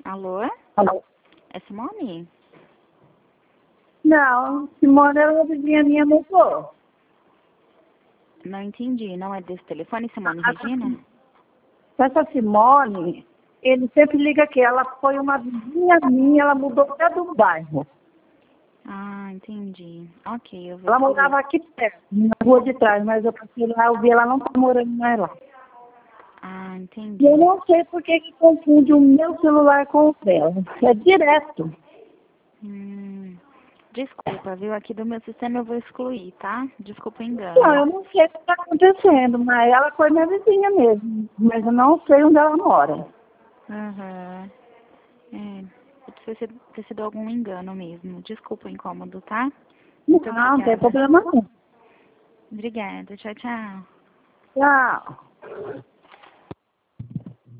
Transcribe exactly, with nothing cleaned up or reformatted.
Alô? Alô? É Simone? Não, Simone era uma vizinha minha, mudou. Não entendi. Não é desse telefone, Simone Regina? Essa Simone, ele sempre liga aqui. Ela foi uma vizinha minha, ela mudou até do bairro. Ah, entendi. Ok, eu vou Ela excluir. morava aqui perto, na rua de trás, mas eu passei lá, eu vi ela não está morando mais lá. Ah, E entendi. eu não sei por que que confunde o meu celular com o dela. É direto. Hum, desculpa, viu? Aqui do meu sistema eu vou excluir, tá? Desculpa o Não, engano. eu não sei o que está acontecendo, mas ela foi minha vizinha mesmo. Mas eu não sei onde ela mora. Aham. É, pode ter sido, ter sido algum engano mesmo. Desculpa o incômodo, tá? Muito Não, não tem obrigada. problema não. Obrigada. Tchau, tchau. Tchau.